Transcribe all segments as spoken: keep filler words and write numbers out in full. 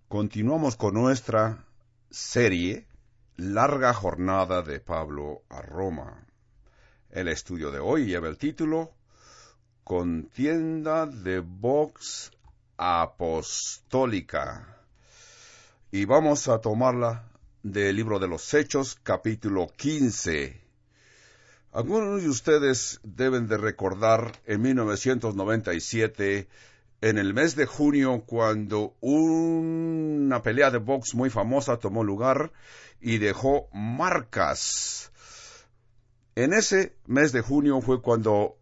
Continuamos con nuestra serie Larga Jornada de Pablo a Roma. El estudio de hoy lleva el título Contienda de Vox Apostólica. Y vamos a tomarla del libro de los Hechos, capítulo quince. Algunos de ustedes deben de recordar en mil novecientos noventa y siete, en el mes de junio, cuando una pelea de box muy famosa tomó lugar y dejó marcas. En ese mes de junio fue cuando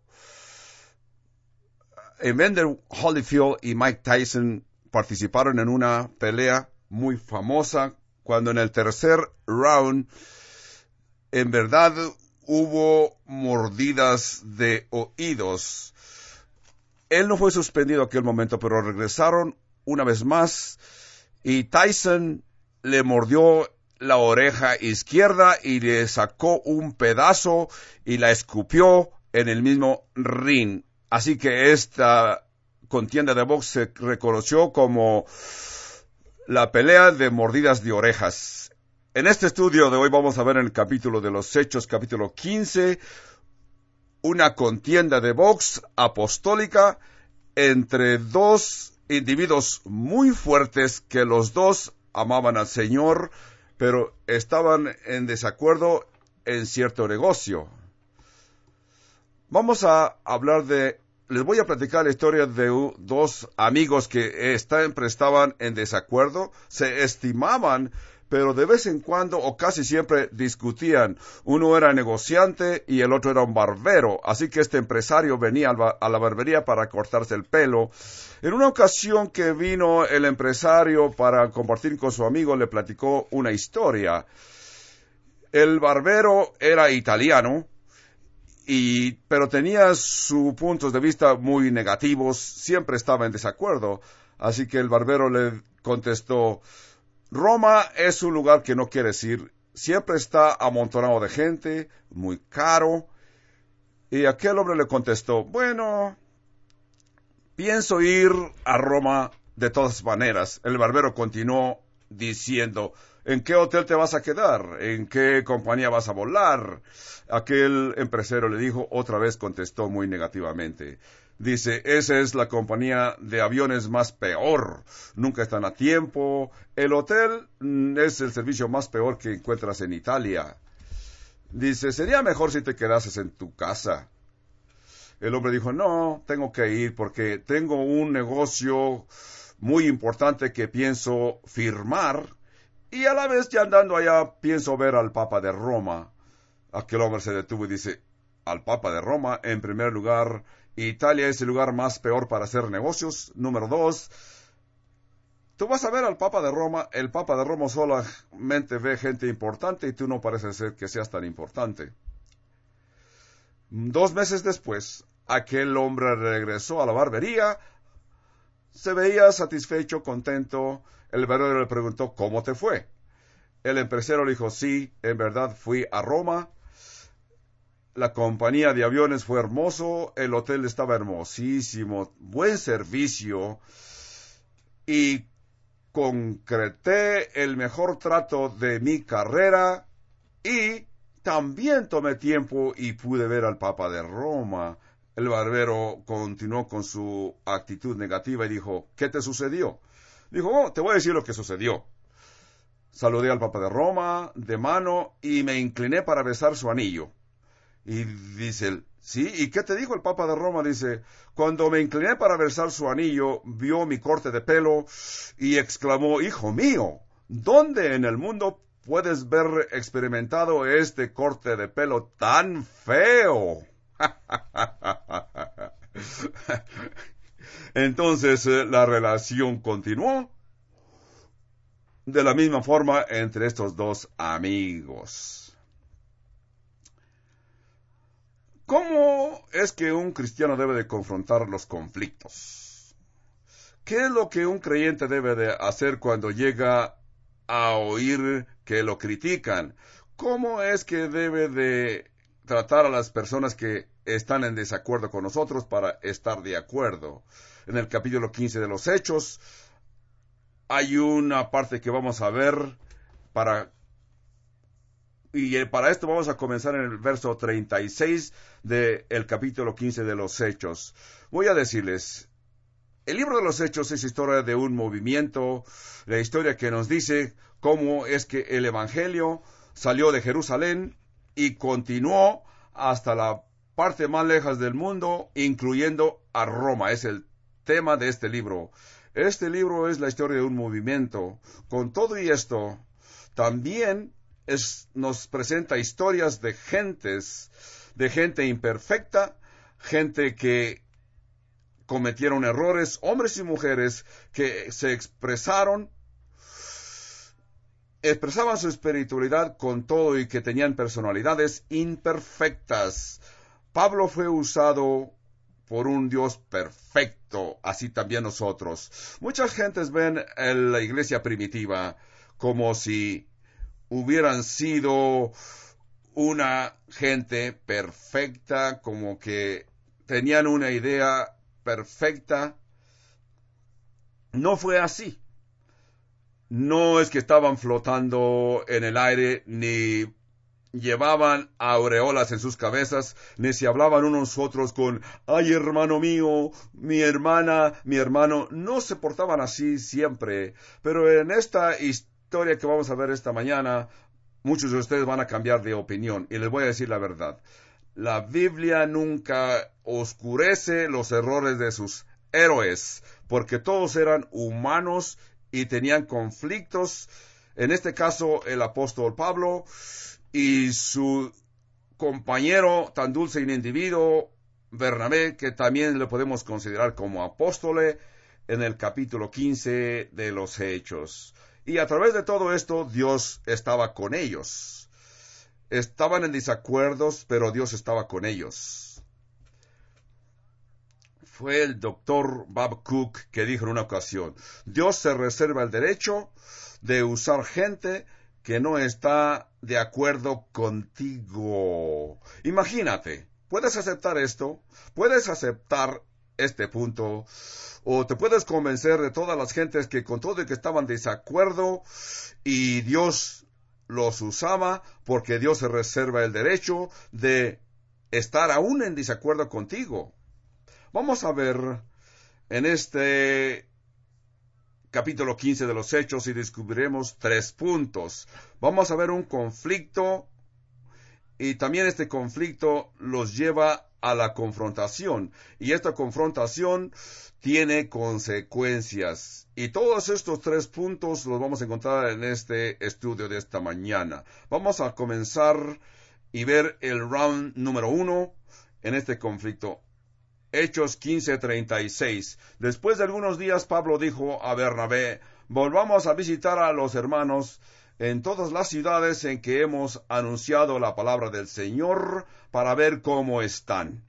Evander Holyfield y Mike Tyson participaron en una pelea muy famosa, cuando en el tercer round, en verdad, hubo mordidas de oídos. Él no fue suspendido en aquel momento, pero regresaron una vez más y Tyson le mordió la oreja izquierda y le sacó un pedazo y la escupió en el mismo ring. Así que esta contienda de box se reconoció como la pelea de mordidas de orejas. En este estudio de hoy vamos a ver en el capítulo de los Hechos, capítulo quince, una contienda de box apostólica entre dos individuos muy fuertes que los dos amaban al Señor, pero estaban en desacuerdo en cierto negocio. Vamos a hablar de, les voy a platicar la historia de dos amigos que siempre estaban en desacuerdo, se estimaban, pero de vez en cuando o casi siempre discutían. Uno era negociante y el otro era un barbero, así que este empresario venía a la barbería para cortarse el pelo. En una ocasión que vino el empresario para compartir con su amigo, le platicó una historia. El barbero era italiano, y, pero tenía sus puntos de vista muy negativos, siempre estaba en desacuerdo, así que el barbero le contestó: Roma es un lugar que no quieres ir, siempre está amontonado de gente, muy caro. Y aquel hombre le contestó: bueno, pienso ir a Roma de todas maneras. El barbero continuó diciendo: ¿en qué hotel te vas a quedar? ¿En qué compañía vas a volar? Aquel empresario le dijo, otra vez contestó muy negativamente. Dice: esa es la compañía de aviones más peor. Nunca están a tiempo. El hotel es el servicio más peor que encuentras en Italia. Dice: sería mejor si te quedases en tu casa. El hombre dijo: no, tengo que ir porque tengo un negocio muy importante que pienso firmar y a la vez ya andando allá pienso ver al Papa de Roma. Aquel hombre se detuvo y dice: al Papa de Roma, en primer lugar, Italia es el lugar más peor para hacer negocios. Número dos, tú vas a ver al Papa de Roma, el Papa de Roma solamente ve gente importante y tú no parece ser que seas tan importante. Dos meses después, aquel hombre regresó a la barbería, se veía satisfecho, contento. El barbero le preguntó: ¿cómo te fue? El empresario le dijo: sí, en verdad fui a Roma. La compañía de aviones fue hermoso, el hotel estaba hermosísimo, buen servicio, y concreté el mejor trato de mi carrera, y también tomé tiempo y pude ver al Papa de Roma. El barbero continuó con su actitud negativa y dijo: ¿qué te sucedió? Dijo: oh, te voy a decir lo que sucedió. Saludé al Papa de Roma de mano y me incliné para besar su anillo. Y dice él: ¿sí? ¿Y qué te dijo el Papa de Roma? Dice: cuando me incliné para besar su anillo, vio mi corte de pelo y exclamó: hijo mío, ¿dónde en el mundo puedes ver experimentado este corte de pelo tan feo? Entonces la relación continuó de la misma forma entre estos dos amigos. ¿Cómo es que un cristiano debe de confrontar los conflictos? ¿Qué es lo que un creyente debe de hacer cuando llega a oír que lo critican? ¿Cómo es que debe de tratar a las personas que están en desacuerdo con nosotros para estar de acuerdo? En el capítulo quince de los Hechos, hay una parte que vamos a ver para... Y para esto vamos a comenzar en el verso treinta y seis del capítulo quince de los Hechos. Voy a decirles, el libro de los Hechos es historia de un movimiento, la historia que nos dice cómo es que el Evangelio salió de Jerusalén y continuó hasta la parte más lejos del mundo, incluyendo a Roma. Es el tema de este libro. Este libro es la historia de un movimiento. Con todo y esto, también es, nos presenta historias de gentes, de gente imperfecta, gente que cometieron errores, hombres y mujeres que se expresaron, expresaban su espiritualidad con todo y que tenían personalidades imperfectas. Pablo fue usado por un Dios perfecto, así también nosotros. Muchas gentes ven a la iglesia primitiva como si hubieran sido una gente perfecta, como que tenían una idea perfecta. No fue así. No es que estaban flotando en el aire, ni llevaban aureolas en sus cabezas, ni se hablaban unos otros con, ay hermano mío, mi hermana, mi hermano. No se portaban así siempre. Pero en esta historia que vamos a ver esta mañana, muchos de ustedes van a cambiar de opinión. Y les voy a decir la verdad. La Biblia nunca oscurece los errores de sus héroes, porque todos eran humanos y tenían conflictos. En este caso, el apóstol Pablo y su compañero tan dulce y un individuo, Bernabé, que también le podemos considerar como apóstol, en el capítulo quince de los Hechos. Y a través de todo esto, Dios estaba con ellos. Estaban en desacuerdos, pero Dios estaba con ellos. Fue el doctor Bob Cook que dijo en una ocasión, Dios se reserva el derecho de usar gente que no está de acuerdo contigo. Imagínate, ¿puedes aceptar esto? ¿Puedes aceptar este punto? ¿O te puedes convencer de todas las gentes que con todo y que estaban de desacuerdo y Dios los usaba porque Dios se reserva el derecho de estar aún en desacuerdo contigo? Vamos a ver en este capítulo quince de los Hechos y descubriremos tres puntos. Vamos a ver un conflicto y también este conflicto los lleva a la confrontación y esta confrontación tiene consecuencias. Y todos estos tres puntos los vamos a encontrar en este estudio de esta mañana. Vamos a comenzar y ver el round número uno en este conflicto. Hechos quince treinta y seis. Después de algunos días, Pablo dijo a Bernabé, volvamos a visitar a los hermanos en todas las ciudades en que hemos anunciado la palabra del Señor para ver cómo están.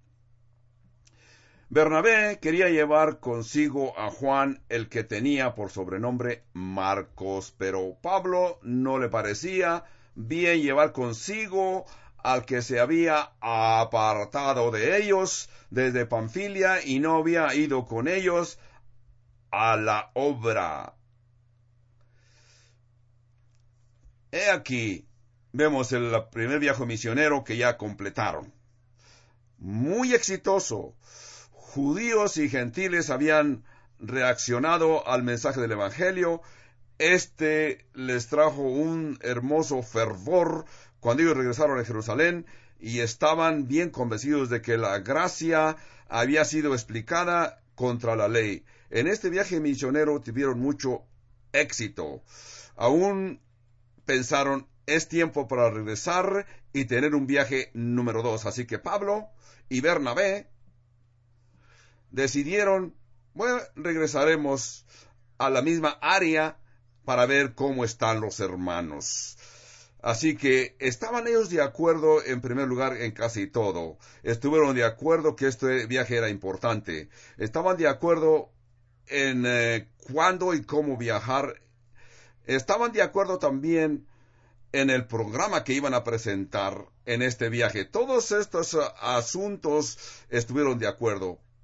Bernabé quería llevar consigo a Juan, el que tenía por sobrenombre Marcos, pero Pablo no le parecía bien llevar consigo al que se había apartado de ellos desde Panfilia y no había ido con ellos a la obra. He aquí, vemos el primer viaje misionero que ya completaron. Muy exitoso. Judíos y gentiles habían reaccionado al mensaje del Evangelio. Este les trajo un hermoso fervor cuando ellos regresaron a Jerusalén y estaban bien convencidos de que la gracia había sido explicada contra la ley. En este viaje misionero tuvieron mucho éxito. Aún pensaron, es tiempo para regresar y tener un viaje número dos. Así que Pablo y Bernabé decidieron, bueno, regresaremos a la misma área para ver cómo están los hermanos. Así que estaban ellos de acuerdo en primer lugar en casi todo. Estuvieron de acuerdo que este viaje era importante. Estaban de acuerdo en eh, cuándo y cómo viajar. Estaban de acuerdo también en el programa que iban a presentar en este viaje. Todos estos uh, asuntos estuvieron de acuerdo.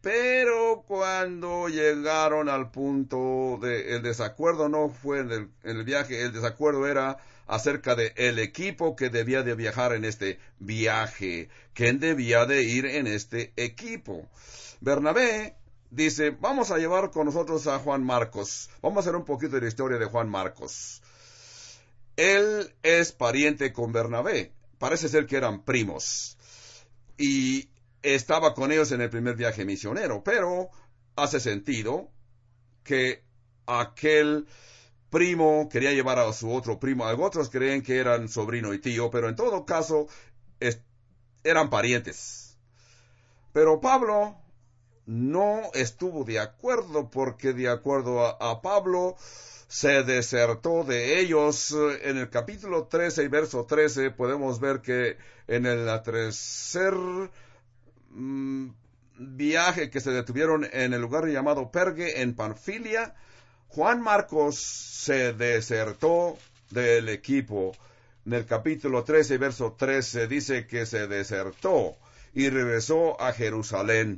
Pero cuando llegaron al punto de el desacuerdo no fue en el, en el viaje, el desacuerdo era acerca de el equipo que debía de viajar en este viaje, quién debía de ir en este equipo. Bernabé dice, vamos a llevar con nosotros a Juan Marcos. Vamos a hacer un poquito de la historia de Juan Marcos. Él es pariente con Bernabé. Parece ser que eran primos. Y estaba con ellos en el primer viaje misionero. Pero hace sentido que aquel primo quería llevar a su otro primo. Otros creen que eran sobrino y tío, pero en todo caso es, eran parientes. Pero Pablo no estuvo de acuerdo, porque de acuerdo a, a Pablo se desertó de ellos. En el capítulo trece y verso trece podemos ver que en el tercer mmm, viaje que se detuvieron en el lugar llamado Perge en Panfilia, Juan Marcos se desertó del equipo. En el capítulo trece y verso trece dice que se desertó y regresó a Jerusalén.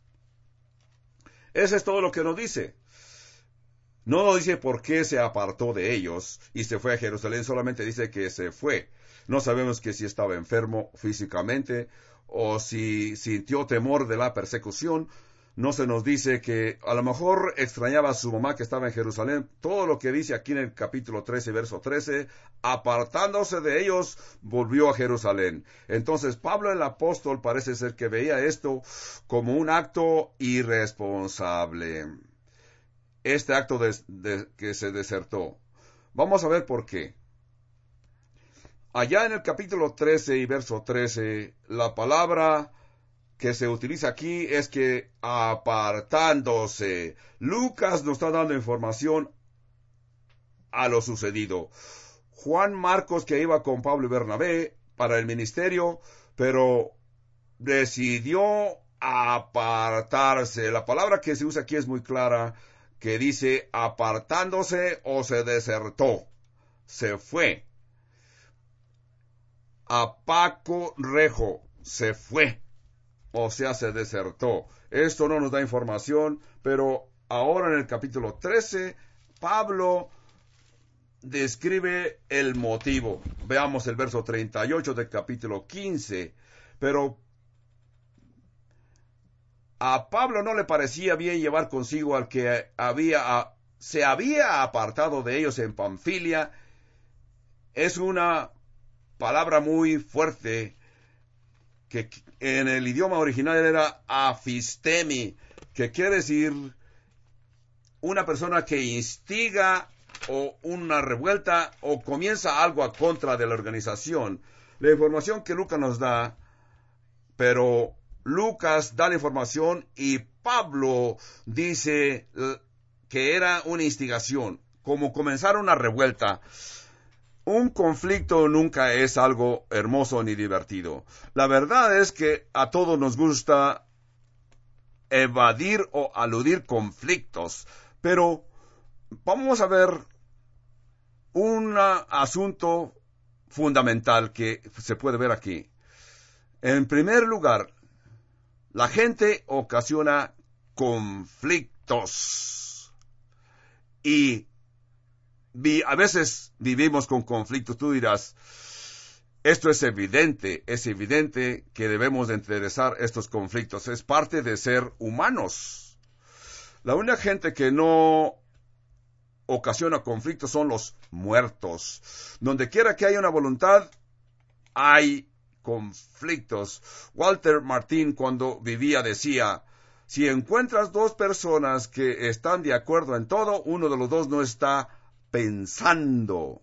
Eso es todo lo que nos dice. No nos dice por qué se apartó de ellos y se fue a Jerusalén, solamente dice que se fue. No sabemos que si estaba enfermo físicamente o si sintió temor de la persecución. No se nos dice que a lo mejor extrañaba a su mamá que estaba en Jerusalén. Todo lo que dice aquí en el capítulo trece, verso trece, apartándose de ellos, volvió a Jerusalén. Entonces Pablo el apóstol parece ser que veía esto como un acto irresponsable. Este acto de, de, que se desertó. Vamos a ver por qué. Allá en el capítulo trece y verso trece, la palabra que se utiliza aquí es que apartándose. Lucas nos está dando información a lo sucedido. Juan Marcos, que iba con Pablo y Bernabé para el ministerio, pero decidió apartarse. La palabra que se usa aquí es muy clara, que dice apartándose o se desertó. Se fue. Apaco rejo, se fue. O sea, se desertó. Esto no nos da información, pero ahora en el capítulo trece, Pablo describe el motivo. Veamos el verso treinta y ocho del capítulo quince. Pero a Pablo no le parecía bien llevar consigo al que había, se había apartado de ellos en Panfilia. Es una palabra muy fuerte que en el idioma original era afistemi, que quiere decir una persona que instiga o una revuelta o comienza algo a contra de la organización. La información que Lucas nos da, pero Lucas da la información y Pablo dice que era una instigación, como comenzar una revuelta. Un conflicto nunca es algo hermoso ni divertido. La verdad es que a todos nos gusta evadir o aludir conflictos, pero vamos a ver un asunto fundamental que se puede ver aquí. En primer lugar, la gente ocasiona conflictos y a veces vivimos con conflictos. Tú dirás, esto es evidente, es evidente que debemos de enderezar estos conflictos. Es parte de ser humanos. La única gente que no ocasiona conflictos son los muertos. Donde quiera que haya una voluntad, hay conflictos. Walter Martín, cuando vivía, decía, si encuentras dos personas que están de acuerdo en todo, uno de los dos no está pensando.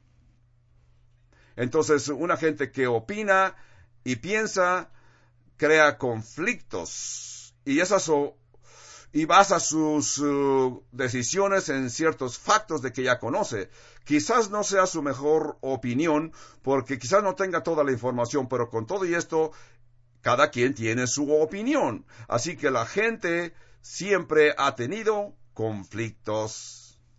Entonces, una gente que opina y piensa crea conflictos y esas o, y basa sus uh, decisiones en ciertos factos de que ya conoce. Quizás no sea su mejor opinión porque quizás no tenga toda la información, pero con todo y esto cada quien tiene su opinión. Así que la gente siempre ha tenido conflictos.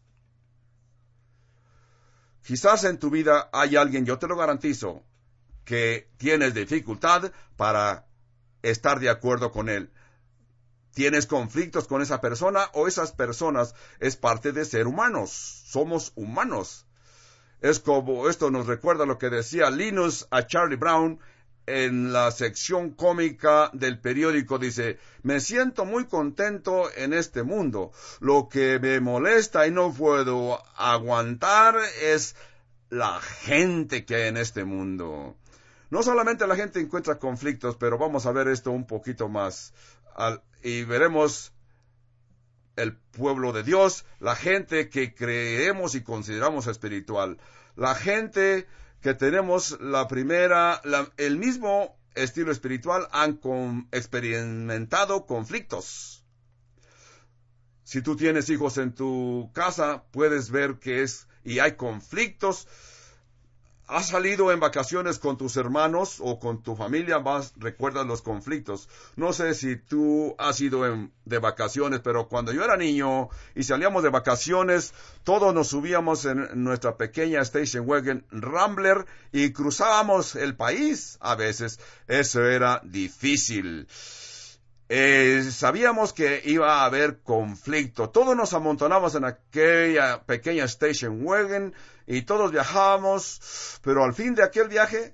Quizás en tu vida hay alguien, yo te lo garantizo, que tienes dificultad para estar de acuerdo con él. ¿Tienes conflictos con esa persona o esas personas es parte de ser humanos? Somos humanos. Es como, esto nos recuerda lo que decía Linus a Charlie Brown en la sección cómica del periódico. Dice, me siento muy contento en este mundo. Lo que me molesta y no puedo aguantar es la gente que hay en este mundo. No solamente la gente encuentra conflictos, pero vamos a ver esto un poquito más. Al, y veremos el pueblo de Dios, la gente que creemos y consideramos espiritual, la gente que tenemos la primera, la, el mismo estilo espiritual, han con, experimentado conflictos. Si tú tienes hijos en tu casa, puedes ver que es, y hay conflictos. ¿Has salido en vacaciones con tus hermanos o con tu familia? Más recuerdas los conflictos. No sé si tú has ido en, de vacaciones, pero cuando yo era niño y salíamos de vacaciones, todos nos subíamos en nuestra pequeña station wagon Rambler y cruzábamos el país a veces. Eso era difícil. Eh, sabíamos que iba a haber conflicto. Todos nos amontonamos en aquella pequeña station wagon y todos viajábamos, pero al fin de aquel viaje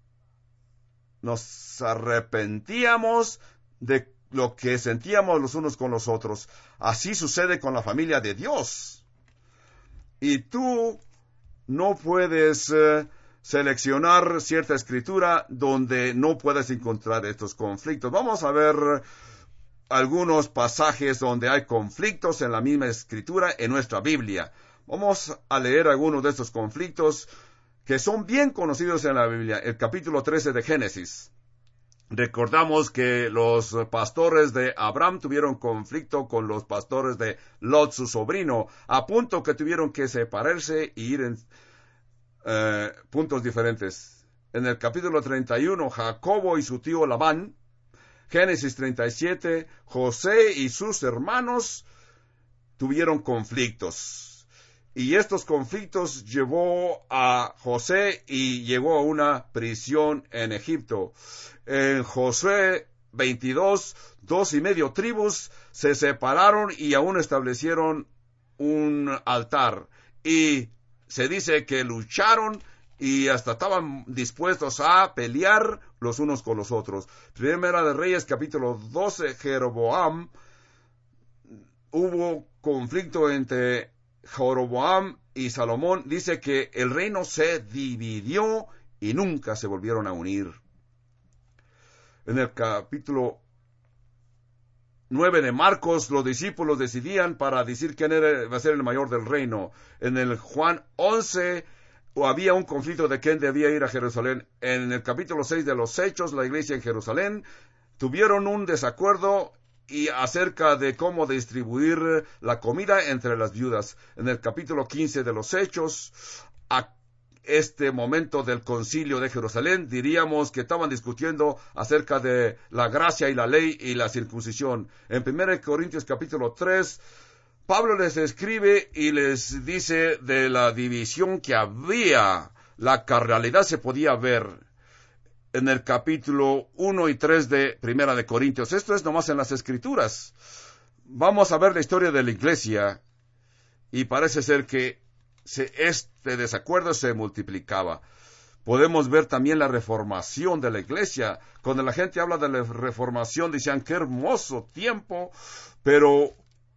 nos arrepentíamos de lo que sentíamos los unos con los otros. Así sucede con la familia de Dios. Y tú no puedes eh, seleccionar cierta escritura donde no puedes encontrar estos conflictos. Vamos a ver algunos pasajes donde hay conflictos en la misma escritura en nuestra Biblia. Vamos a leer algunos de estos conflictos que son bien conocidos en la Biblia. El capítulo trece de Génesis. Recordamos que los pastores de Abraham tuvieron conflicto con los pastores de Lot, su sobrino, a punto que tuvieron que separarse y ir en eh, puntos diferentes. En el capítulo treinta y uno, Jacobo y su tío Labán. Génesis treinta y siete, José y sus hermanos tuvieron conflictos. Y estos conflictos llevó a José y llegó a una prisión en Egipto. En Josué veintidós, dos y medio tribus se separaron y aún establecieron un altar. Y se dice que lucharon y hasta estaban dispuestos a pelear los unos con los otros. Primera de Reyes, capítulo doce, Jeroboam. Hubo conflicto entre Jeroboam y Salomón. Dice que el reino se dividió y nunca se volvieron a unir. En el capítulo nueve de Marcos, los discípulos decidían para decir quién era, va a ser el mayor del reino. En el Juan once, había un conflicto de quién debía ir a Jerusalén. En el capítulo seis de los Hechos, la iglesia en Jerusalén tuvieron un desacuerdo y acerca de cómo distribuir la comida entre las viudas. En el capítulo quince de los Hechos, a este momento del concilio de Jerusalén, diríamos que estaban discutiendo acerca de la gracia y la ley y la circuncisión. En primera Corintios capítulo tres, Pablo les escribe y les dice de la división que había. La carnalidad se podía ver en el capítulo uno y tres de Primera de Corintios. Esto es nomás en las Escrituras. Vamos a ver la historia de la iglesia y parece ser que se, este desacuerdo se multiplicaba. Podemos ver también la reformación de la iglesia. Cuando la gente habla de la reformación, decían qué hermoso tiempo, pero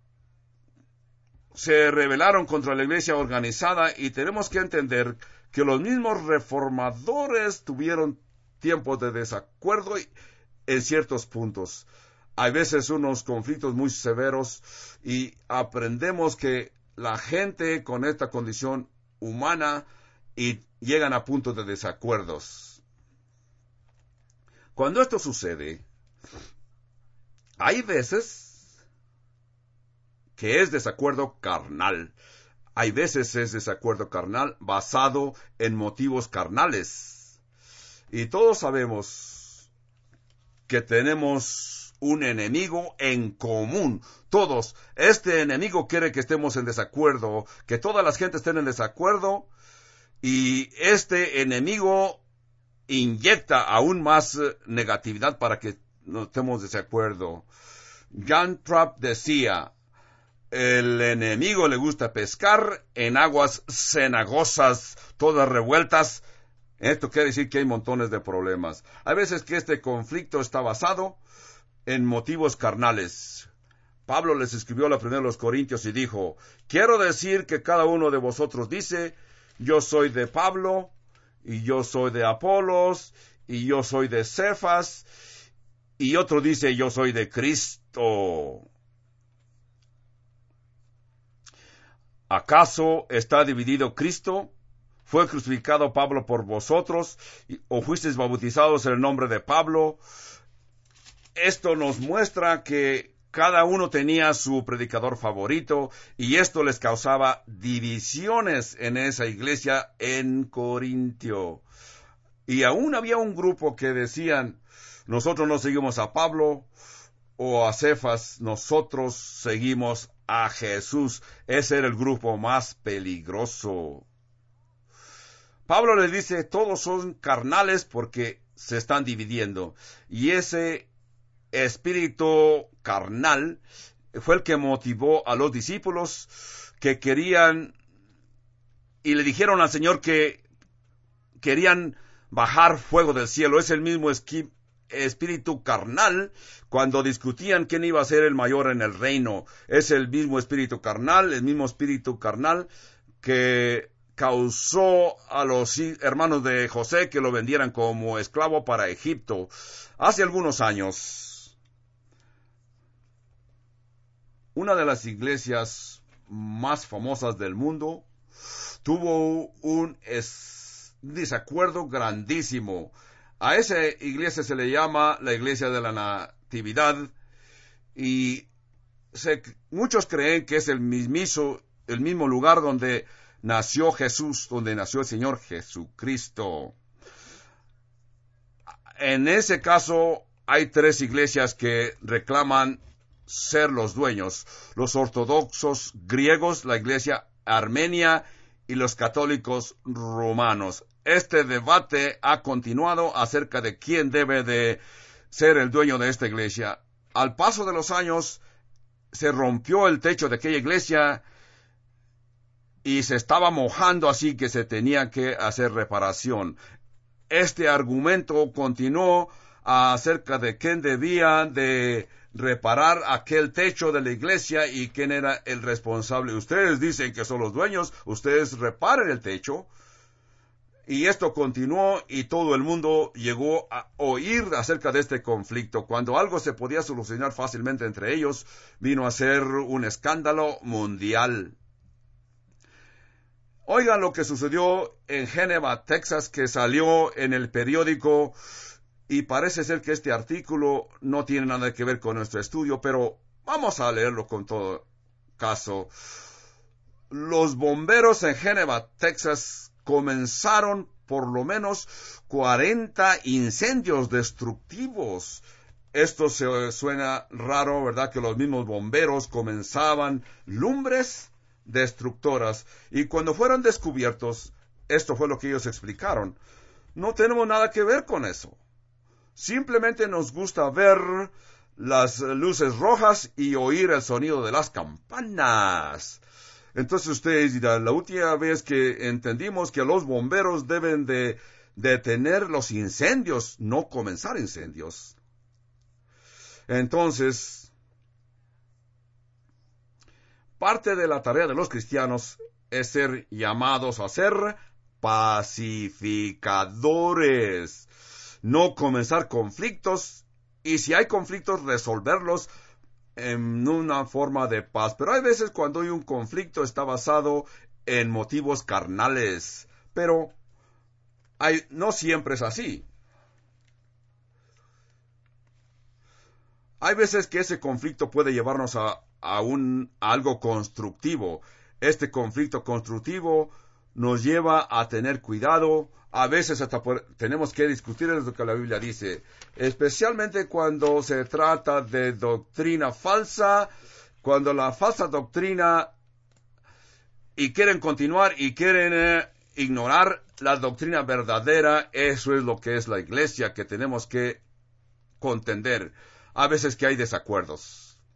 se rebelaron contra la iglesia organizada y tenemos que entender que los mismos reformadores tuvieron tiempos de desacuerdo en ciertos puntos. Hay veces unos conflictos muy severos y aprendemos que la gente con esta condición humana y llegan a puntos de desacuerdos. Cuando esto sucede, hay veces que es desacuerdo carnal. Hay veces es desacuerdo carnal basado en motivos carnales. Y todos sabemos que tenemos un enemigo en común. Todos. Este enemigo quiere que estemos en desacuerdo, que todas las gentes estén en desacuerdo. Y este enemigo inyecta aún más negatividad para que no estemos de desacuerdo. Jan Trapp decía, el enemigo le gusta pescar en aguas cenagosas, todas revueltas. Esto quiere decir que hay montones de problemas. Hay veces que este conflicto está basado en motivos carnales. Pablo les escribió la primera a los Corintios y dijo, quiero decir que cada uno de vosotros dice, yo soy de Pablo, y yo soy de Apolos, y yo soy de Cefas, y otro dice, yo soy de Cristo. ¿Acaso está dividido Cristo? ¿Fue crucificado Pablo por vosotros? ¿O fuisteis bautizados en el nombre de Pablo? Esto nos muestra que cada uno tenía su predicador favorito y esto les causaba divisiones en esa iglesia en Corintio. Y aún había un grupo que decían, nosotros no seguimos a Pablo o a Cefas, nosotros seguimos a Jesús. Ese era el grupo más peligroso. Pablo les dice, todos son carnales porque se están dividiendo. Y ese espíritu carnal fue el que motivó a los discípulos que querían y le dijeron al Señor que querían bajar fuego del cielo. Es el mismo esqui- espíritu carnal cuando discutían quién iba a ser el mayor en el reino. Es el mismo espíritu carnal, el mismo espíritu carnal que causó a los hermanos de José que lo vendieran como esclavo para Egipto hace algunos años. Una de las iglesias más famosas del mundo tuvo un es- desacuerdo grandísimo. A esa iglesia se le llama la iglesia de la Natividad y se, muchos creen que es el mismo, el mismo lugar donde nació Jesús, donde nació el Señor Jesucristo. En ese caso hay tres iglesias que reclaman ser los dueños: los ortodoxos griegos, la iglesia armenia y los católicos romanos. Este debate ha continuado acerca de quién debe de ser el dueño de esta iglesia. Al paso de los años se rompió el techo de aquella iglesia y se estaba mojando, así que se tenía que hacer reparación. Este argumento continuó acerca de quién debía de reparar aquel techo de la iglesia y quién era el responsable. Ustedes dicen que son los dueños, ustedes reparen el techo. Y esto continuó y todo el mundo llegó a oír acerca de este conflicto. Cuando algo se podía solucionar fácilmente entre ellos, vino a ser un escándalo mundial. Oigan lo que sucedió en Geneva, Texas, que salió en el periódico. Y parece ser que este artículo no tiene nada que ver con nuestro estudio, pero vamos a leerlo con todo caso. Los bomberos en Geneva, Texas, comenzaron por lo menos cuarenta incendios destructivos. Esto se suena raro, ¿verdad? Que los mismos bomberos comenzaban lumbres destructoras. Y cuando fueron descubiertos, esto fue lo que ellos explicaron. No tenemos nada que ver con eso. Simplemente nos gusta ver las luces rojas y oír el sonido de las campanas. Entonces ustedes dirán, la última vez que entendimos que los bomberos deben de detener los incendios, no comenzar incendios. Entonces, parte de la tarea de los cristianos es ser llamados a ser pacificadores. No comenzar conflictos, y si hay conflictos, resolverlos en una forma de paz. Pero hay veces cuando hay un conflicto está basado en motivos carnales, pero hay, no siempre es así. Hay veces que ese conflicto puede llevarnos a, a, un, a algo constructivo. Este conflicto constructivo nos lleva a tener cuidado. A veces hasta por, tenemos que discutir lo que la Biblia dice, especialmente cuando se trata de doctrina falsa, cuando la falsa doctrina y quieren continuar y quieren eh, ignorar la doctrina verdadera. Eso es lo que es la iglesia, que tenemos que contender. A veces que hay desacuerdos.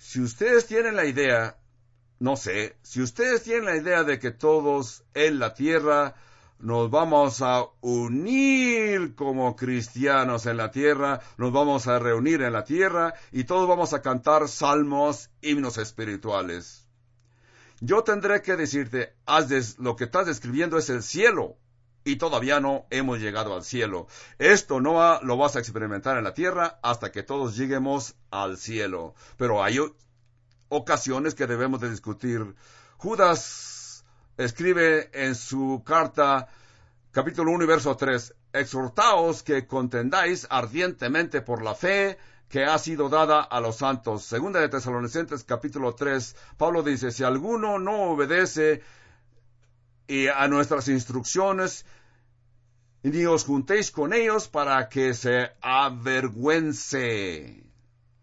Si ustedes tienen la idea, no sé, si ustedes tienen la idea de que todos en la tierra nos vamos a unir como cristianos en la tierra, nos vamos a reunir en la tierra y todos vamos a cantar salmos, himnos espirituales. Yo tendré que decirte, haz des, lo que estás describiendo es el cielo, y todavía no hemos llegado al cielo. Esto no va, lo vas a experimentar en la tierra hasta que todos lleguemos al cielo. Pero hay ocasiones que debemos de discutir. Judas escribe en su carta, capítulo uno y verso tres, exhortaos que contendáis ardientemente por la fe que ha sido dada a los santos. Segunda de Tesalonicenses, capítulo tres, Pablo dice, si alguno no obedece y a nuestras instrucciones, ni os juntéis con ellos para que se avergüence.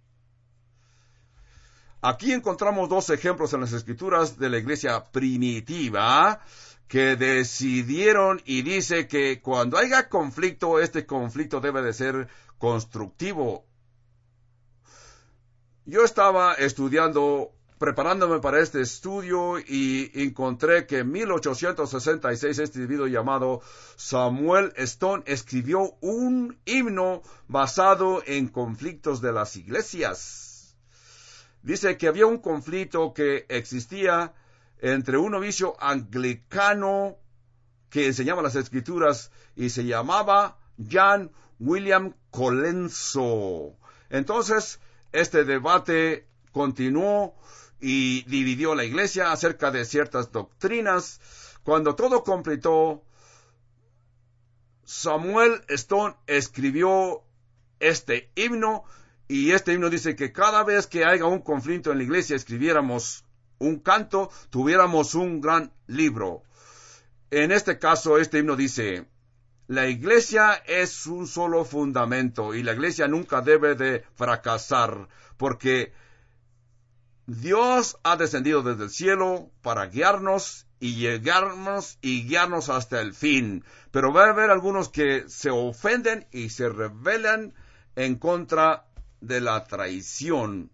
Aquí encontramos dos ejemplos en las Escrituras de la iglesia primitiva que decidieron, y dice que cuando haya conflicto, este conflicto debe de ser constructivo. Yo estaba estudiando, preparándome para este estudio, y encontré que en mil ochocientos sesenta y seis este individuo llamado Samuel Stone escribió un himno basado en conflictos de las iglesias. Dice que había un conflicto que existía entre un novicio anglicano que enseñaba las escrituras y se llamaba John William Colenso. Entonces, este debate continuó y dividió la iglesia acerca de ciertas doctrinas. Cuando todo completó, Samuel Stone escribió este himno, y este himno dice que cada vez que haya un conflicto en la iglesia, escribiéramos un canto, tuviéramos un gran libro. En este caso, este himno dice, la iglesia es un solo fundamento, y la iglesia nunca debe de fracasar, porque Dios ha descendido desde el cielo para guiarnos y llegarnos y guiarnos hasta el fin. Pero va a haber algunos que se ofenden y se rebelan en contra de la traición.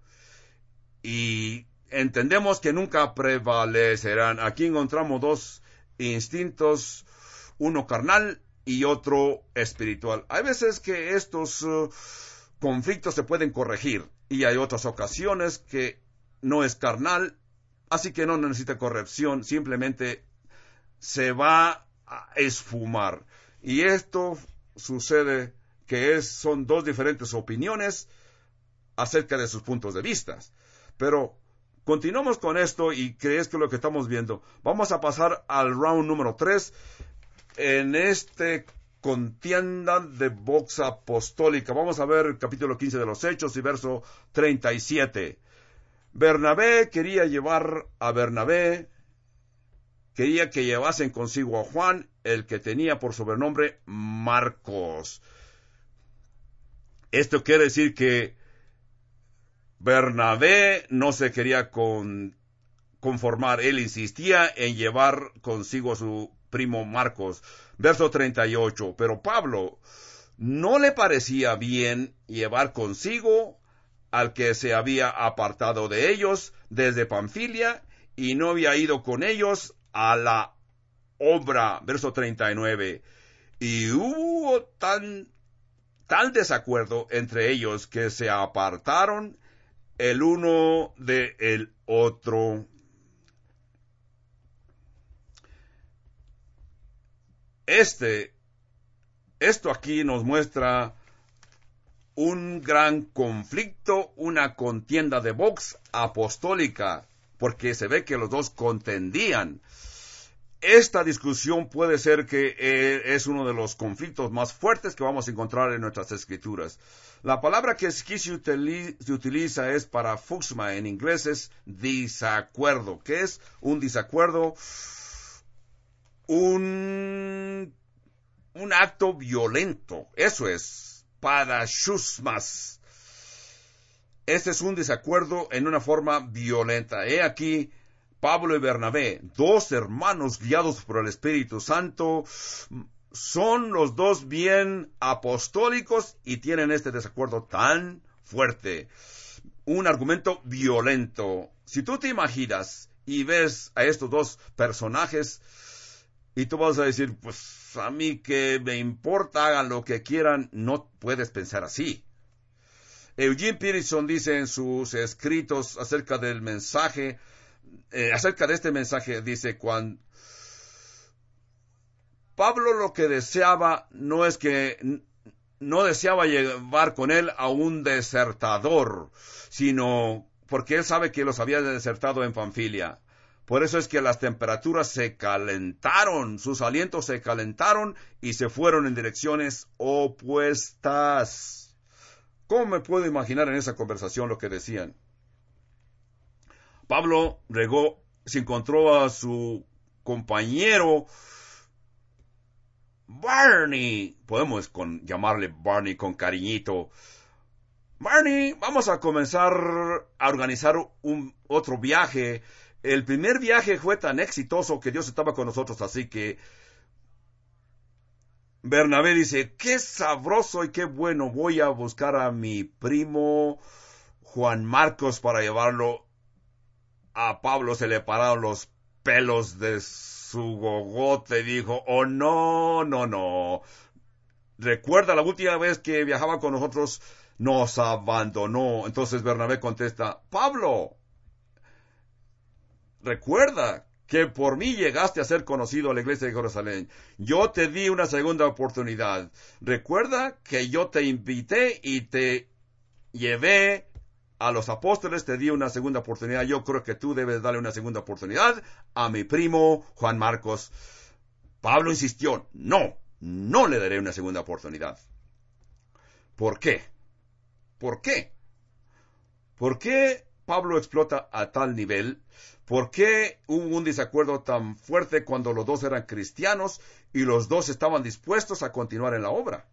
Y entendemos que nunca prevalecerán. Aquí encontramos dos instintos, uno carnal y otro espiritual. Hay veces que estos uh, conflictos se pueden corregir, y hay otras ocasiones que no es carnal, así que no necesita corrección, simplemente se va a esfumar. Y esto sucede que es, son dos diferentes opiniones acerca de sus puntos de vista. Pero continuamos con esto, y crees que lo que estamos viendo. Vamos a pasar al round número tres en este contienda de box apostólica. Vamos a ver el capítulo quince de los Hechos y verso treinta y siete. Bernabé quería llevar a Bernabé, quería que llevasen consigo a Juan, el que tenía por sobrenombre Marcos. Esto quiere decir que Bernabé no se quería con, conformar, él insistía en llevar consigo a su primo Marcos. Verso treinta y ocho, pero Pablo no le parecía bien llevar consigo al que se había apartado de ellos desde Panfilia y no había ido con ellos a la obra. Verso treinta y nueve, y hubo tan, tal desacuerdo entre ellos que se apartaron el uno del otro. Este, esto aquí nos muestra un gran conflicto, una contienda de box apostólica, porque se ve que los dos contendían. Esta discusión puede ser que eh, es uno de los conflictos más fuertes que vamos a encontrar en nuestras escrituras. La palabra que aquí se, utiliza, se utiliza es para fuxma, en inglés es desacuerdo. ¿Qué es un desacuerdo? Un, un acto violento, eso es, parashusmas. Este es un desacuerdo en una forma violenta. He aquí, Pablo y Bernabé, dos hermanos guiados por el Espíritu Santo, son los dos bien apostólicos y tienen este desacuerdo tan fuerte. un argumento violento. Si tú te imaginas y ves a estos dos personajes, y tú vas a decir, pues a mí que me importa, hagan lo que quieran, no puedes pensar así. Eugene Peterson dice en sus escritos acerca del mensaje, eh, acerca de este mensaje, dice, cuando Pablo lo que deseaba no es que, no deseaba llevar con él a un desertador, sino porque él sabe que los había desertado en Panfilia. Por eso es que las temperaturas se calentaron, sus alientos se calentaron y se fueron en direcciones opuestas. ¿Cómo me puedo imaginar en esa conversación lo que decían? Pablo regó, se encontró a su compañero Barney. Podemos con, llamarle Barney con cariñito. Barney, vamos a comenzar a organizar un otro viaje. El primer viaje fue tan exitoso que Dios estaba con nosotros, así que Bernabé dice, qué sabroso y qué bueno, voy a buscar a mi primo Juan Marcos para llevarlo. A Pablo se le pararon los pelos de su gogote y dijo, oh no, no, no. Recuerda la última vez que viajaba con nosotros, nos abandonó. Entonces Bernabé contesta, Pablo, recuerda que por mí llegaste a ser conocido a la iglesia de Jerusalén. Yo te di una segunda oportunidad. Recuerda que yo te invité y te llevé a los apóstoles, te di una segunda oportunidad. Yo creo que tú debes darle una segunda oportunidad a mi primo Juan Marcos. Pablo insistió, no, no le daré una segunda oportunidad. ¿Por qué? ¿Por qué? ¿Por qué Pablo explota a tal nivel? ¿Por qué hubo un desacuerdo tan fuerte cuando los dos eran cristianos y los dos estaban dispuestos a continuar en la obra?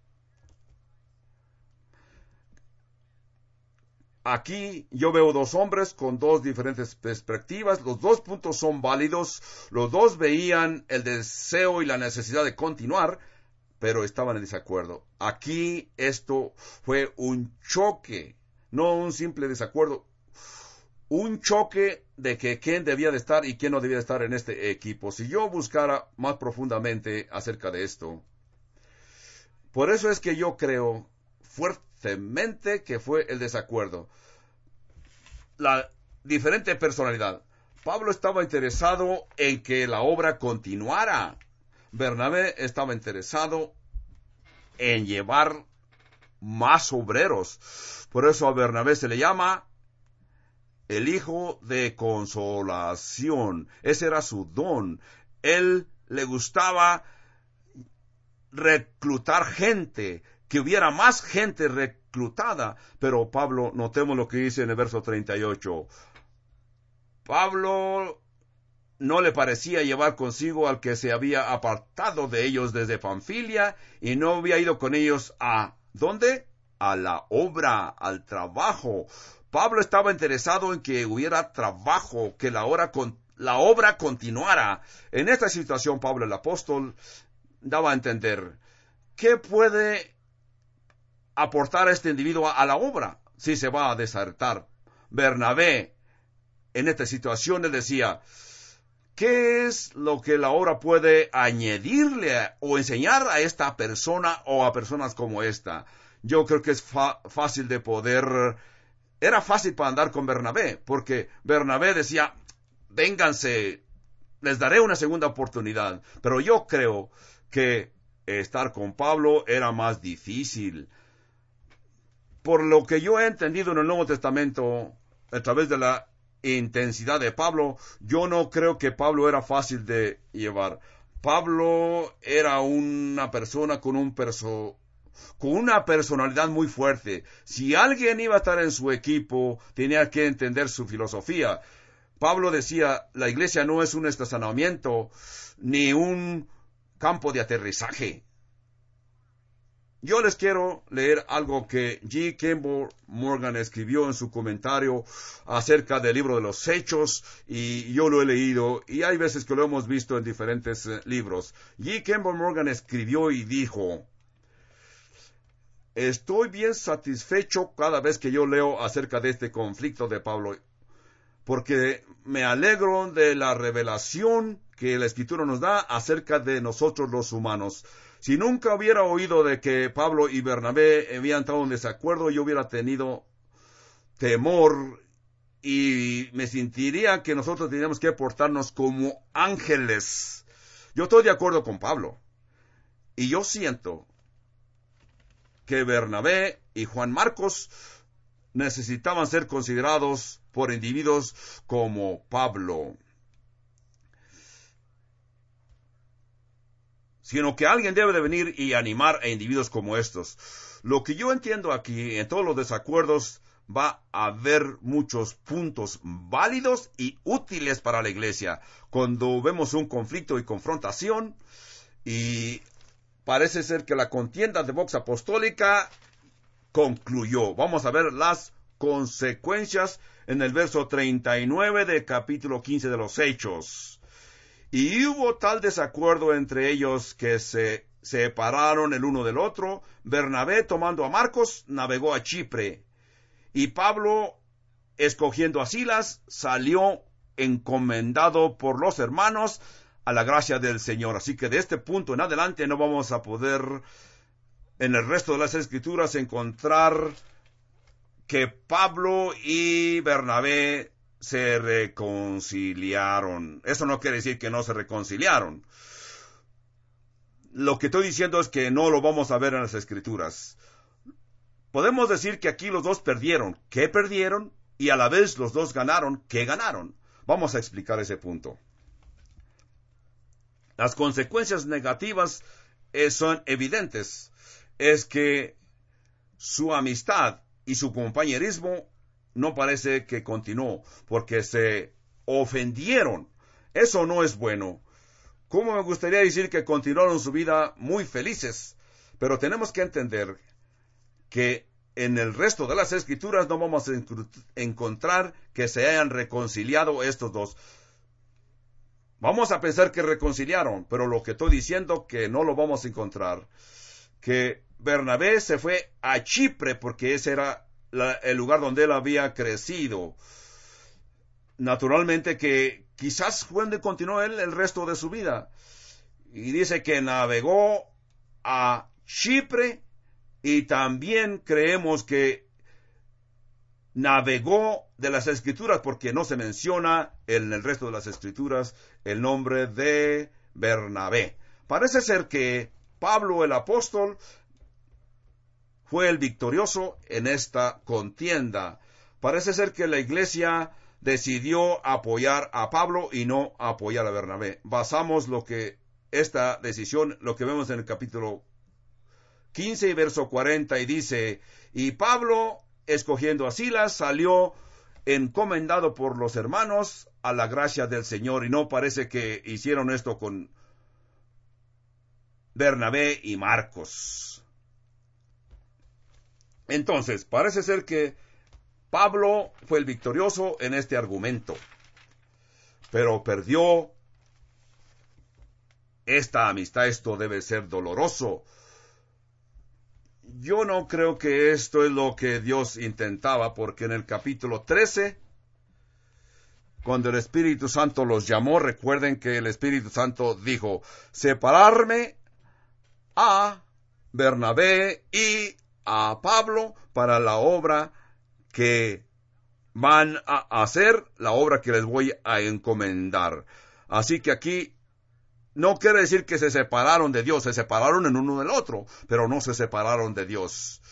Aquí yo veo dos hombres con dos diferentes perspectivas. Los dos puntos son válidos. Los dos veían el deseo y la necesidad de continuar, pero estaban en desacuerdo. Aquí esto fue un choque, no un simple desacuerdo. Un choque de que quién debía de estar y quién no debía de estar en este equipo. Si yo buscara más profundamente acerca de esto, por eso es que yo creo fuertemente que fue el desacuerdo. La diferente personalidad. Pablo estaba interesado en que la obra continuara. Bernabé estaba interesado en llevar más obreros. Por eso a Bernabé se le llama el hijo de consolación. Ese era su don. Él le gustaba reclutar gente, que hubiera más gente reclutada. Pero Pablo, notemos lo que dice en el verso treinta y ocho. Pablo no le parecía llevar consigo al que se había apartado de ellos desde Panfilia y no había ido con ellos a ¿dónde? A la obra, al trabajo. Pablo estaba interesado en que hubiera trabajo, que la obra, con, la obra continuara. En esta situación, Pablo el apóstol daba a entender qué puede aportar a este individuo a la obra si se va a desertar. Bernabé, en esta situación, le decía, ¿qué es lo que la obra puede añadirle o enseñar a esta persona o a personas como esta? Yo creo que es fa- fácil de poder... Era fácil para andar con Bernabé, porque Bernabé decía, vénganse, les daré una segunda oportunidad. Pero yo creo que estar con Pablo era más difícil. Por lo que yo he entendido en el Nuevo Testamento, a través de la intensidad de Pablo, yo no creo que Pablo era fácil de llevar. Pablo era una persona con un perso con una personalidad muy fuerte. Si alguien iba a estar en su equipo, tenía que entender su filosofía. Pablo decía, la iglesia no es un estacionamiento, ni un campo de aterrizaje. Yo les quiero leer algo que G. Campbell Morgan escribió en su comentario acerca del libro de los Hechos, y yo lo he leído, y hay veces que lo hemos visto en diferentes eh, libros. G. Campbell Morgan escribió y dijo, estoy bien satisfecho cada vez que yo leo acerca de este conflicto de Pablo, porque me alegro de la revelación que la Escritura nos da acerca de nosotros los humanos. Si nunca hubiera oído de que Pablo y Bernabé habían entrado en desacuerdo, yo hubiera tenido temor y me sentiría que nosotros teníamos que portarnos como ángeles. Yo estoy de acuerdo con Pablo, y yo siento que Bernabé y Juan Marcos necesitaban ser considerados por individuos como Pablo, sino que alguien debe de venir y animar a individuos como estos. Lo que yo entiendo aquí, en todos los desacuerdos, va a haber muchos puntos válidos y útiles para la iglesia. Cuando vemos un conflicto y confrontación, y parece ser que la contienda de Vox Apostólica concluyó. Vamos a ver las consecuencias en el verso treinta y nueve del capítulo quince de los Hechos. Y hubo tal desacuerdo entre ellos que se separaron el uno del otro. Bernabé, tomando a Marcos, navegó a Chipre. Y Pablo, escogiendo a Silas, salió encomendado por los hermanos a la gracia del Señor. Así que de este punto en adelante no vamos a poder en el resto de las Escrituras encontrar que Pablo y Bernabé se reconciliaron. Eso no quiere decir que no se reconciliaron. Lo que estoy diciendo es que no lo vamos a ver en las Escrituras. Podemos decir que aquí los dos perdieron. ¿Qué perdieron? Y a la vez los dos ganaron. ¿Qué ganaron? Vamos a explicar ese punto. Las consecuencias negativas eh, son evidentes. Es que su amistad y su compañerismo no parece que continuó, porque se ofendieron. Eso no es bueno. Como me gustaría decir que continuaron su vida muy felices, pero tenemos que entender que en el resto de las Escrituras no vamos a encontrar que se hayan reconciliado estos dos. Vamos a pensar que reconciliaron, pero lo que estoy diciendo que no lo vamos a encontrar. Que Bernabé se fue a Chipre porque ese era la, el lugar donde él había crecido. Naturalmente que quizás fue donde continuó él el resto de su vida. Y dice que navegó a Chipre, y también creemos que navegó de las Escrituras porque no se menciona en el resto de las Escrituras el nombre de Bernabé. Parece ser que Pablo el apóstol fue el victorioso en esta contienda. Parece ser que la iglesia decidió apoyar a Pablo y no apoyar a Bernabé. Basamos lo que esta decisión, lo que vemos en el capítulo quince y verso cuarenta, y dice: y Pablo, escogiendo a Silas, salió encomendado por los hermanos a la gracia del Señor. Y no parece que hicieron esto con Bernabé y Marcos. Entonces, parece ser que Pablo fue el victorioso en este argumento, pero perdió esta amistad. Esto debe ser doloroso. Yo no creo que esto es lo que Dios intentaba, porque en el capítulo trece, cuando el Espíritu Santo los llamó, recuerden que el Espíritu Santo dijo: separarme a Bernabé y a Pablo para la obra que van a hacer, la obra que les voy a encomendar. Así que aquí no quiere decir que se separaron de Dios, se separaron en uno del otro, pero no se separaron de Dios.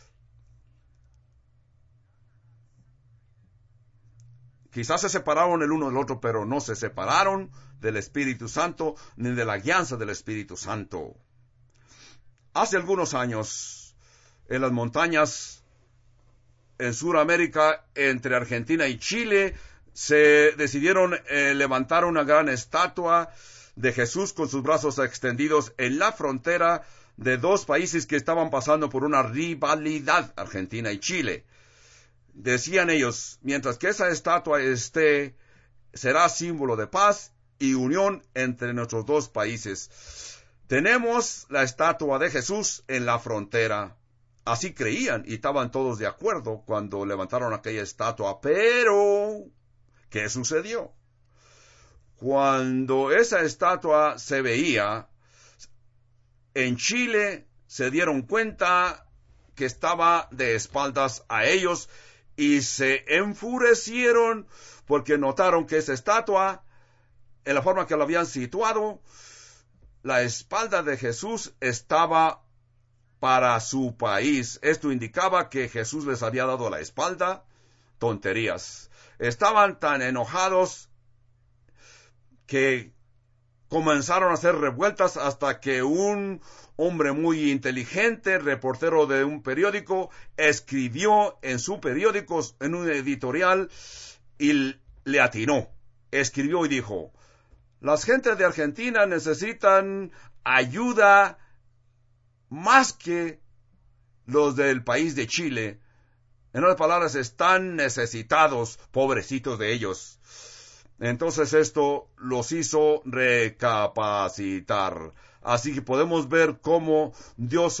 Quizás se separaron el uno del otro, pero no se separaron del Espíritu Santo, ni de la guianza del Espíritu Santo. Hace algunos años, en las montañas en Sudamérica, entre Argentina y Chile, se decidieron eh, levantar una gran estatua de Jesús con sus brazos extendidos en la frontera de dos países que estaban pasando por una rivalidad, Argentina y Chile. Decían ellos: mientras que esa estatua esté, será símbolo de paz y unión entre nuestros dos países. Tenemos la estatua de Jesús en la frontera. así creían y estaban todos de acuerdo cuando levantaron aquella estatua. Pero, ¿qué sucedió? Cuando esa estatua se veía, en Chile se dieron cuenta que estaba de espaldas a ellos y se enfurecieron porque notaron que esa estatua, en la forma que la habían situado, la espalda de Jesús estaba para su país. Esto indicaba que Jesús les había dado la espalda. Tonterías. Estaban tan enojados que comenzaron a hacer revueltas hasta que un hombre muy inteligente, reportero de un periódico, escribió en su periódico, en un editorial, y le atinó. Escribió y dijo: las gentes de Argentina necesitan ayuda más que los del país de Chile. En otras palabras, están necesitados, pobrecitos de ellos. Entonces esto los hizo recapacitar. Así que podemos ver cómo Dios,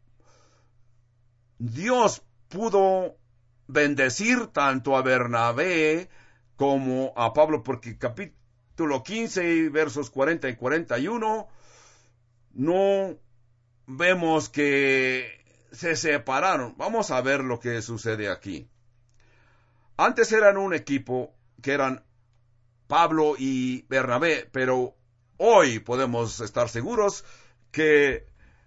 Dios pudo bendecir tanto a Bernabé como a Pablo, porque capítulo quince, versos cuarenta y cuarenta y uno, no vemos que se separaron. Vamos a ver lo que sucede aquí. Antes eran un equipo que eran Pablo y Bernabé, pero hoy podemos estar seguros que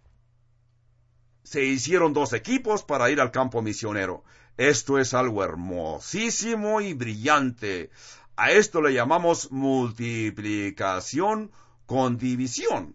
se hicieron dos equipos para ir al campo misionero. Esto es algo hermosísimo y brillante. A esto le llamamos multiplicación con división.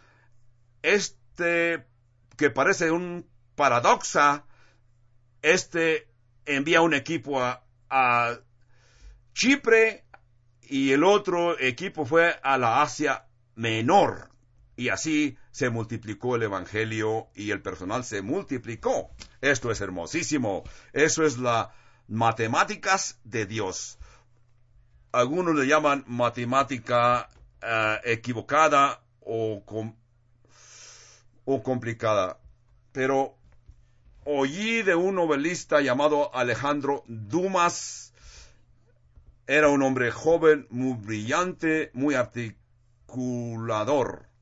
Este, que parece un paradoxa, este envía un equipo a, a Chipre, y el otro equipo fue a la Asia Menor. Y así se multiplicó el evangelio y el personal se multiplicó. Esto es hermosísimo. Eso es la matemáticas de Dios. Algunos le llaman matemática uh, equivocada o, com o complicada. Pero oí de un novelista llamado Alejandro Dumas. Era un hombre joven, muy brillante, muy articulador.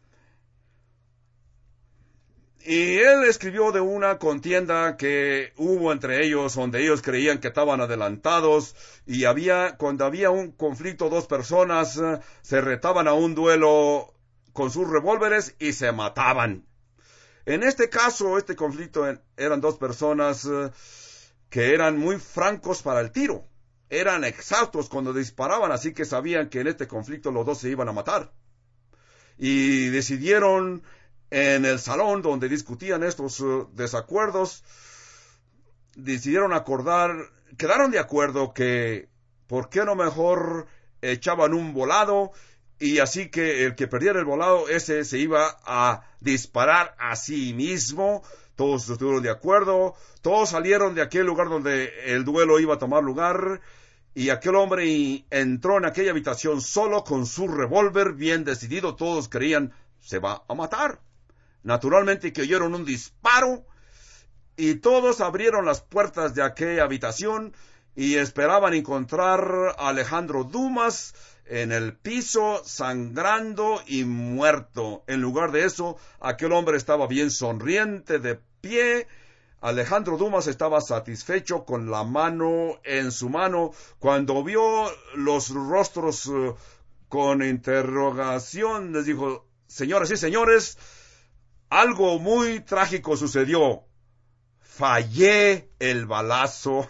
Y él escribió de una contienda que hubo entre ellos, donde ellos creían que estaban adelantados, y había, cuando había un conflicto, dos personas uh, se retaban a un duelo con sus revólveres y se mataban. En este caso, este conflicto en, eran dos personas uh, que eran muy francos para el tiro. Eran exactos cuando disparaban, así que sabían que en este conflicto los dos se iban a matar. Y decidieron en el salón donde discutían estos uh, desacuerdos, decidieron acordar, quedaron de acuerdo que por qué no mejor echaban un volado, y así que el que perdiera el volado, ese se iba a disparar a sí mismo. Todos estuvieron de acuerdo, todos salieron de aquel lugar donde el duelo iba a tomar lugar, y aquel hombre entró en aquella habitación solo con su revólver bien decidido. Todos creían, se va a matar. Naturalmente que oyeron un disparo, y todos abrieron las puertas de aquella habitación y esperaban encontrar a Alejandro Dumas en el piso, sangrando y muerto. En lugar de eso, aquel hombre estaba bien sonriente, de pie. Alejandro Dumas estaba satisfecho con la mano en su mano. Cuando vio los rostros uh, con interrogación, les dijo: señoras y señores, algo muy trágico sucedió. Fallé el balazo.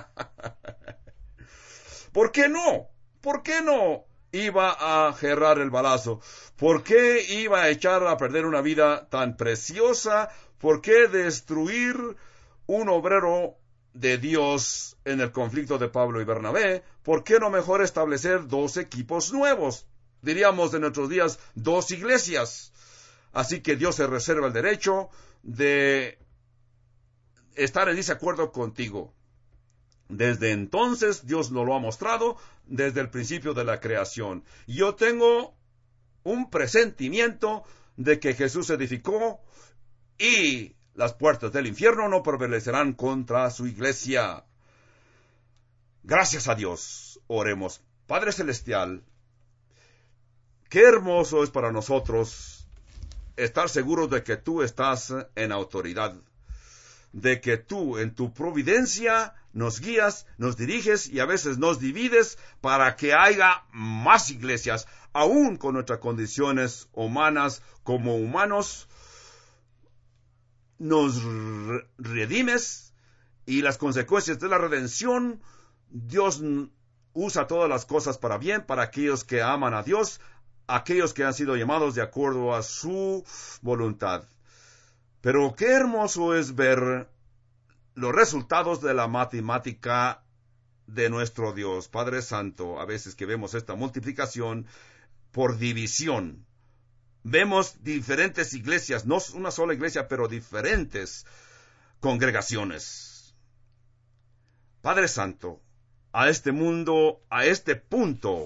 ¿Por qué no? ¿Por qué no iba a gerrar el balazo? ¿Por qué iba a echar a perder una vida tan preciosa? ¿Por qué destruir un obrero de Dios en el conflicto de Pablo y Bernabé? ¿Por qué no mejor establecer dos equipos nuevos? Diríamos en nuestros días, dos iglesias. Así que Dios se reserva el derecho de estar en desacuerdo contigo. Desde entonces Dios nos lo ha mostrado desde el principio de la creación. Yo tengo un presentimiento de que Jesús edificó y las puertas del infierno no prevalecerán contra su iglesia. Gracias a Dios. Oremos. Padre Celestial, qué hermoso es para nosotros estar seguros de que tú estás en autoridad, de que tú en tu providencia nos guías, nos diriges y a veces nos divides para que haya más iglesias, aún con nuestras condiciones humanas como humanos. Nos redimes y las consecuencias de la redención, Dios usa todas las cosas para bien para aquellos que aman a Dios, aquellos que han sido llamados de acuerdo a su voluntad. Pero qué hermoso es ver los resultados de la matemática de nuestro Dios, Padre Santo. A veces que vemos esta multiplicación por división, vemos diferentes iglesias, no una sola iglesia, pero diferentes congregaciones. Padre Santo, a este mundo, a este punto,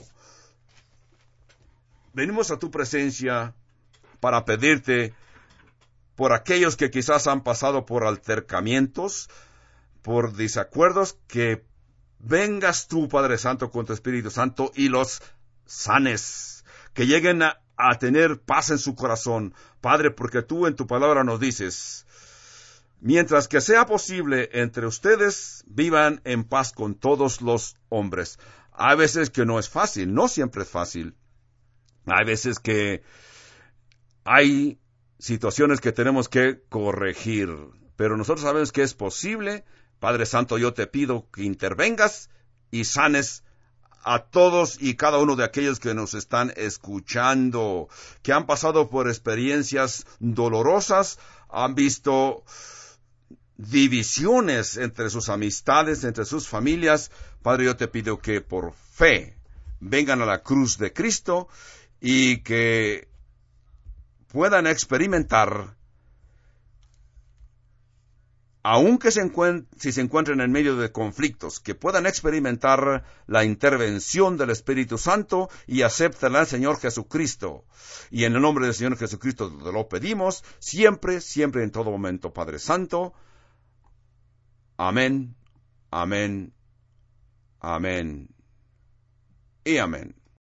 venimos a tu presencia para pedirte por aquellos que quizás han pasado por altercamientos, por desacuerdos, que vengas tú, Padre Santo, con tu Espíritu Santo y los sanes, que lleguen a, a tener paz en su corazón, Padre, porque tú en tu palabra nos dices, mientras que sea posible entre ustedes, vivan en paz con todos los hombres. Hay veces que no es fácil, no siempre es fácil. Hay veces que hay situaciones que tenemos que corregir, pero nosotros sabemos que es posible. Padre Santo, yo te pido que intervengas y sanes a todos y cada uno de aquellos que nos están escuchando, que han pasado por experiencias dolorosas, han visto divisiones entre sus amistades, entre sus familias. Padre, yo te pido que por fe vengan a la cruz de Cristo y que puedan experimentar, aunque se encuent- si se encuentren en medio de conflictos, que puedan experimentar la intervención del Espíritu Santo y acepten al Señor Jesucristo. Y en el nombre del Señor Jesucristo te lo pedimos, siempre, siempre, en todo momento, Padre Santo. Amén, amén, amén y amén.